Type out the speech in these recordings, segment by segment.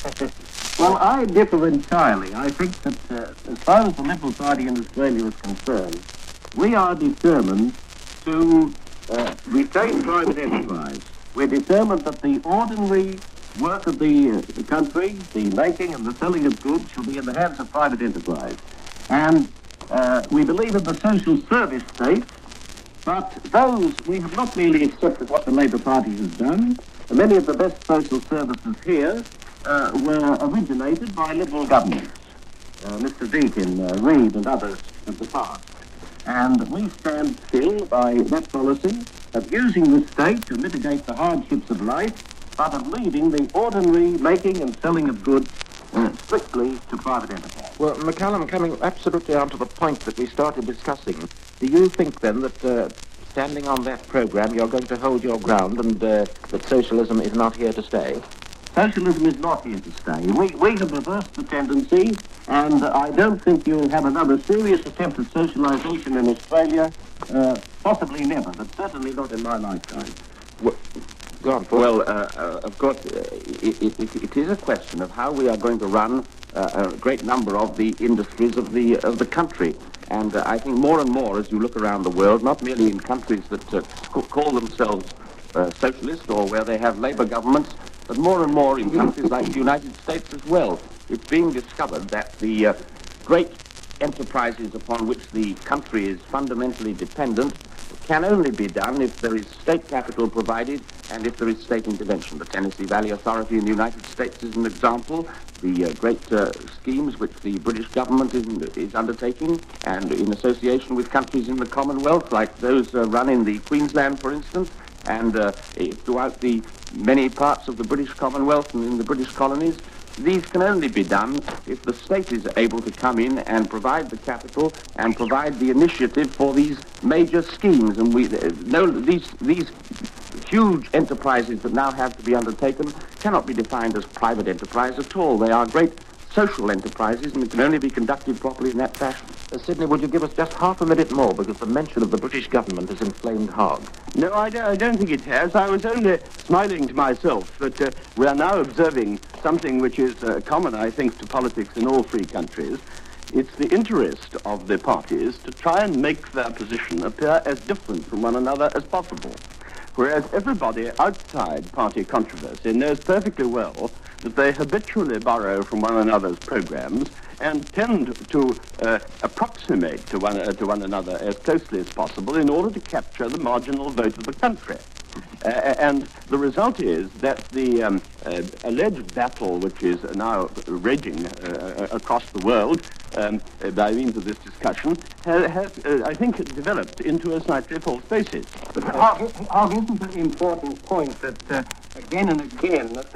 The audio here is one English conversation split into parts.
Well, I differ entirely. I think that as far as the Liberal Party in Australia is concerned, we are determined to retain private enterprise. We're determined that the ordinary work of the country, the making and the selling of goods, shall be in the hands of private enterprise. And we believe in the social service state, but we have not merely accepted what the Labour Party has done. Many of the best social services here were originated by Liberal governments, Mr. Deakin, Reid and others of the past. And we stand still by that policy of using the state to mitigate the hardships of life, but of leaving the ordinary making and selling of goods strictly to private enterprise. Well, McCallum, coming absolutely on to the point that we started discussing, do you think then that standing on that programme you're going to hold your ground and that socialism is not here to stay? Socialism is not here to stay. We have reversed the tendency, and I don't think you'll have another serious attempt at socialisation in Australia, possibly never, but certainly not in my lifetime. Well, go on, Paul. Well, of course, it is a question of how we are going to run a great number of the industries of the country. And I think more and more, as you look around the world, not merely in countries that call themselves socialist or where they have Labour governments, but more and more in countries like the United States as well, it's being discovered that the great enterprises upon which the country is fundamentally dependent can only be done if there is state capital provided and if there is state intervention. The Tennessee Valley Authority in the United States is an example. The great schemes which the British government is undertaking, and in association with countries in the Commonwealth, like those run in the Queensland, for instance, and throughout the many parts of the British Commonwealth and in the British colonies, these can only be done if the state is able to come in and provide the capital and provide the initiative for these major schemes. And we know these huge enterprises that now have to be undertaken cannot be defined as private enterprise at all. They are great social enterprises, and it can only be conducted properly in that fashion. Sidney, would you give us just half a minute more, because the mention of the British government has inflamed Hague. No, I don't think it has. I was only smiling to myself that we are now observing something which is common, I think, to politics in all free countries. It's the interest of the parties to try and make their position appear as different from one another as possible. Whereas everybody outside party controversy knows perfectly well that they habitually borrow from one another's programs and tend to approximate to one another as closely as possible in order to capture the marginal vote of the country. And the result is that the alleged battle which is now raging across the world by means of this discussion has I think, developed into a slightly false basis. But isn't it an important point that again and again that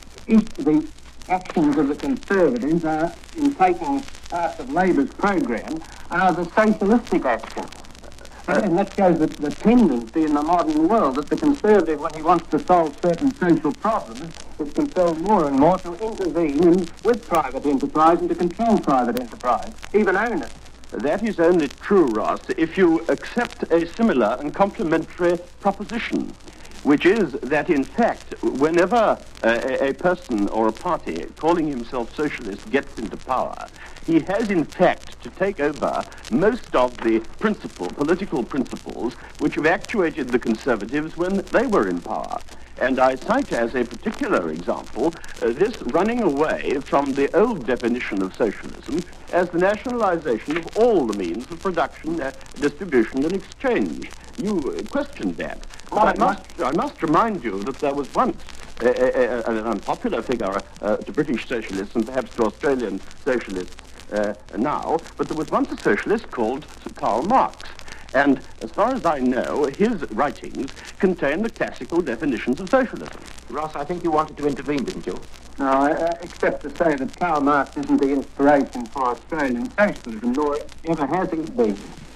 the actions of the Conservatives are in taking part of Labour's programme are the socialistic actions. And that shows the tendency in the modern world that the Conservative, when he wants to solve certain social problems, is compelled more and more to intervene with private enterprise and to control private enterprise, even own it. That is only true, Ross, if you accept a similar and complementary proposition, which is that, in fact, whenever a person or a party calling himself socialist gets into power, he has, in fact, to take over most of the political principles, which have actuated the Conservatives when they were in power. And I cite as a particular example this running away from the old definition of socialism as the nationalization of all the means of production, distribution, and exchange. You questioned that. I must remind you that there was once an unpopular figure to British socialists and perhaps to Australian socialists now, but there was once a socialist called Karl Marx. And as far as I know, his writings contain the classical definitions of socialism. Ross, I think you wanted to intervene, didn't you? No, except to say that Karl Marx isn't the inspiration for Australian socialism, nor ever has it been.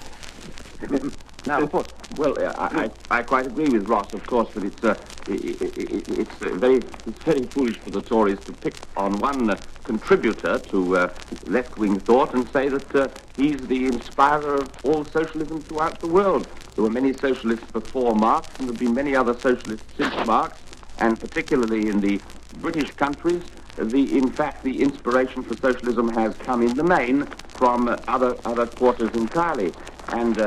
Now, of course, well, I quite agree with Ross, of course, but it's very foolish for the Tories to pick on one contributor to left-wing thought and say that he's the inspirer of all socialism throughout the world. There were many socialists before Marx, and there have been many other socialists since Marx, and particularly in the British countries, in fact, the inspiration for socialism has come in the main from other quarters entirely. And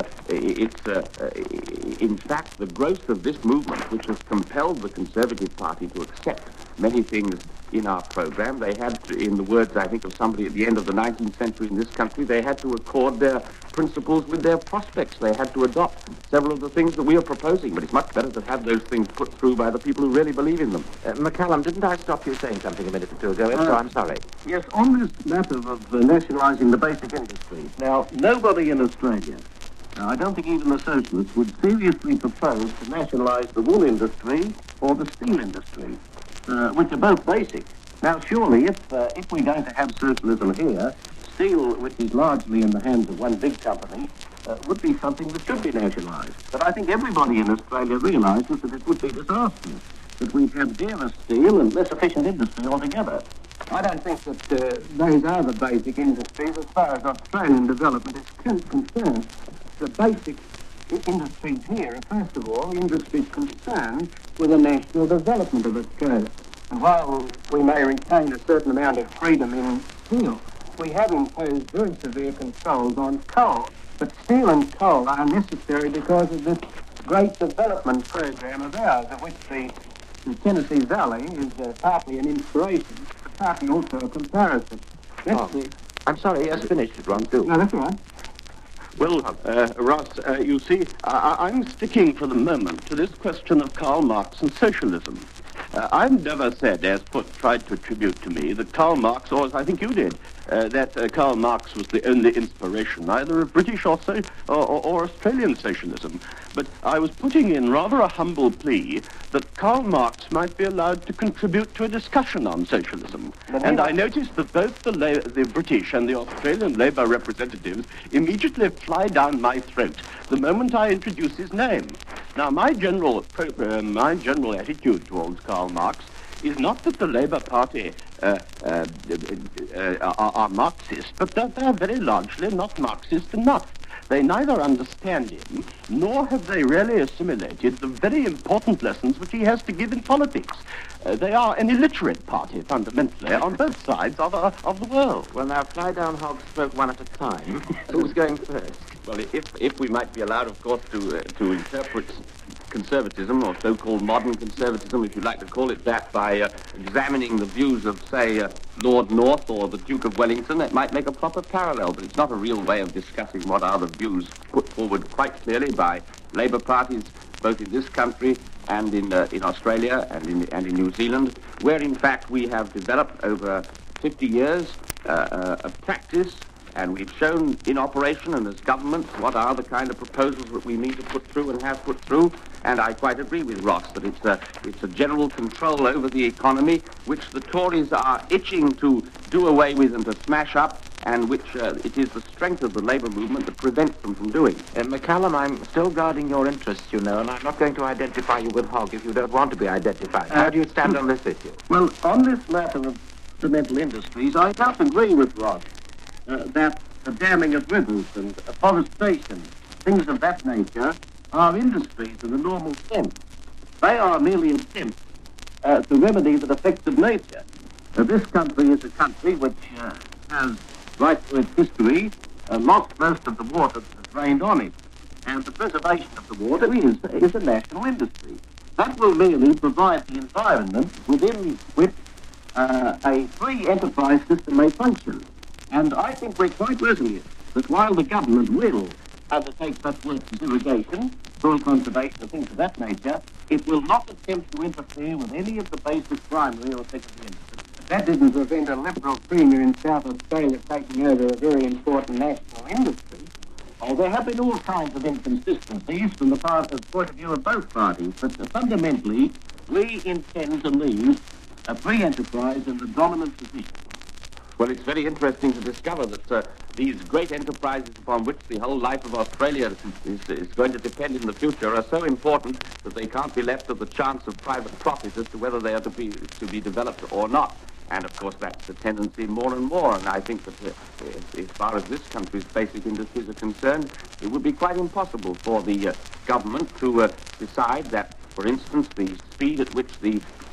in fact, the growth of this movement, which has compelled the Conservative Party to accept many things in our program, they had to, in the words, I think, of somebody at the end of the 19th century in this country, they had to accord their principles with their prospects. They had to adopt several of the things that we are proposing, but it's much better to have those things put through by the people who really believe in them. McCallum, didn't I stop you saying something a minute or two ago? So I'm sorry. Yes, on this matter of nationalising the basic industries. Now, nobody in Australia, I don't think even the socialists, would seriously propose to nationalise the wool industry or the steel industry, which are both basic. Now, surely, if we're going to have socialism here, steel, which is largely in the hands of one big company, would be something that should be nationalised. But I think everybody in Australia realises that it would be disastrous, that we'd have dearer steel and less efficient industry altogether. I don't think that those are the basic industries as far as Australian development is concerned. The basic industries here are, first of all, industries concerned with the national development of Australia. And while we may retain a certain amount of freedom in steel, we have imposed very severe controls on coal. But steel and coal are necessary because of this great development program of ours, of which the Tennessee Valley is partly an inspiration, but partly also a comparison. I'm sorry, yes, finish it, Ron, too. No, that's all right. Well, Ross, you see, I'm sticking for the moment to this question of Karl Marx and socialism. I've never said, as Put tried to attribute to me, that Karl Marx, or as I think you did, that Karl Marx was the only inspiration, either of British or Australian socialism. But I was putting in rather a humble plea that Karl Marx might be allowed to contribute to a discussion on socialism. And I noticed that both the British and the Australian Labour representatives immediately fly down my throat the moment I introduce his name. Now, my general attitude towards Karl Marx is not that the Labour Party are Marxist, but that they're very largely not Marxist enough. They neither understand him, nor have they really assimilated the very important lessons which he has to give in politics. They are an illiterate party, fundamentally, on both sides of the world. Well, now, fly down hogs, smoke one at a time. Who's going first? Well, if we might be allowed, of course, to interpret conservatism, or so-called modern conservatism, if you like to call it that, by examining the views of, say, Lord North or the Duke of Wellington, it might make a proper parallel, but it's not a real way of discussing what are the views put forward quite clearly by Labour parties, both in this country and in Australia and in New Zealand, where, in fact, we have developed over 50 years a practice. And we've shown in operation and as governments what are the kind of proposals that we need to put through and have put through. And I quite agree with Ross that it's a general control over the economy which the Tories are itching to do away with and to smash up, and which it is the strength of the labour movement that prevents them from doing. McCallum, I'm still guarding your interests, you know, and I'm not going to identify you with Hogg if you don't want to be identified. How do you stand on this issue? Well, on this matter of cemental industries, I don't agree with Ross. That the damming of rivers and afforestation, things of that nature, are industries in the normal sense. They are merely attempts to remedy the defects of nature. This country is a country which has, right through its history, lost most of the water that has rained on it. And the preservation of the water is a national industry. That will merely provide the environment within which a free enterprise system may function. And I think we're quite resolute that while the government will undertake such works as irrigation, soil conservation and things of that nature, it will not attempt to interfere with any of the basic primary or secondary industries. That didn't prevent a Liberal Premier in South Australia taking over a very important national industry. Oh, there have been all kinds of inconsistencies from the point of view of both parties, but fundamentally, we intend to leave a free enterprise in the dominant position. Well, it's very interesting to discover that these great enterprises upon which the whole life of Australia is going to depend in the future are so important that they can't be left to the chance of private profit as to whether they are to be developed or not. And, of course, that's the tendency more and more. And I think that as far as this country's basic industries are concerned, it would be quite impossible for the government to decide that, for instance, the speed at which the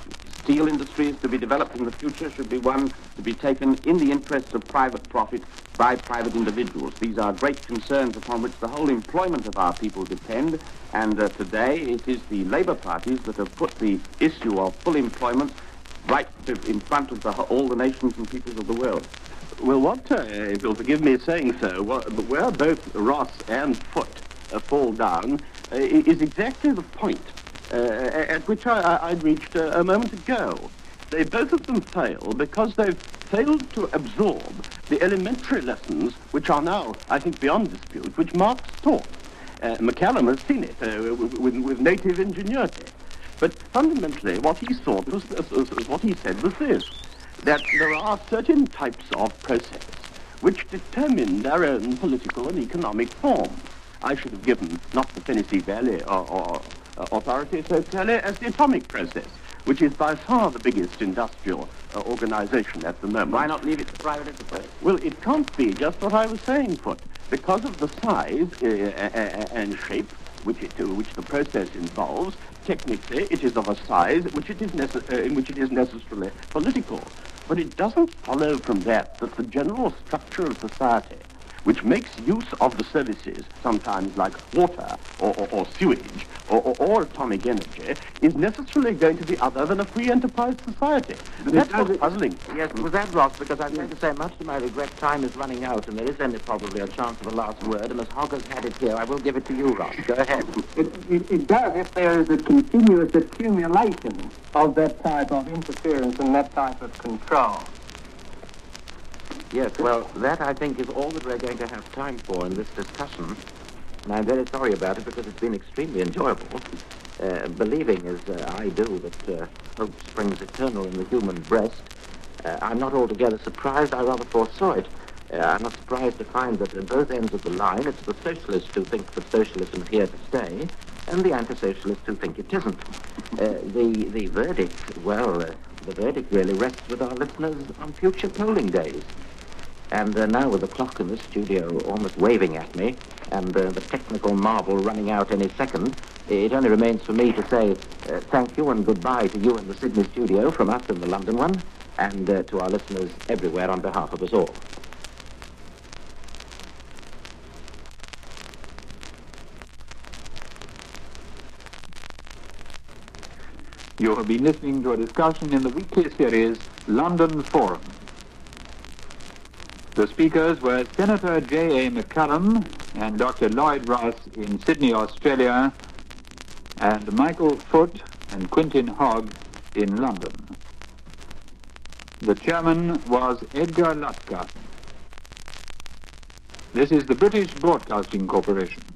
steel industries to be developed in the future should be one to be taken in the interests of private profit by private individuals. These are great concerns upon which the whole employment of our people depend, and today it is the Labour parties that have put the issue of full employment right in front of all the nations and peoples of the world. Well, what, if you'll forgive me saying so, where both Ross and Foote fall down is exactly the point at which I'd reached a moment ago. They both of them fail because they've failed to absorb the elementary lessons which are now, I think, beyond dispute, which Marx taught. McCallum has seen it with native ingenuity. But fundamentally, what he thought was what he said was this: that there are certain types of process which determine their own political and economic form. I should have given not the Tennessee Valley or authority so clearly as the atomic process, which is by far the biggest industrial organization at the moment. Why not leave it to private enterprise? Well, it can't be just what I was saying, Foote, because of the size and shape which the process involves. Technically, it is of a size in which it is necessarily political. But it doesn't follow from that the general structure of society, which makes use of the services, sometimes like water or sewage or atomic energy, is necessarily going to be other than a free enterprise society. That's what's puzzling. Yes, was that, Ross? Because I'm going to say, much to my regret, time is running out, and there is only probably a chance of a last word, and as Hogger's had it here, I will give it to you, Ross. Go ahead. It does if there is a continuous accumulation of that type of interference and that type of control. Yes, well, that, I think, is all that we're going to have time for in this discussion. And I'm very sorry about it because it's been extremely enjoyable. Believing, as I do, that hope springs eternal in the human breast, I'm not altogether surprised. I rather foresaw it. I'm not surprised to find that at both ends of the line, it's the socialists who think that socialism is here to stay, and the anti-socialists who think it isn't. The verdict, well, the verdict really rests with our listeners on future polling days. And now with the clock in the studio almost waving at me, and the technical marvel running out any second, it only remains for me to say thank you and goodbye to you in the Sydney studio from us in the London one, and to our listeners everywhere on behalf of us all. You have been listening to a discussion in the weekly series London Forum. The speakers were Senator J.A. McCallum and Dr. Lloyd Ross in Sydney, Australia, and Michael Foote and Quintin Hogg in London. The chairman was Edgar Lutka. This is the British Broadcasting Corporation.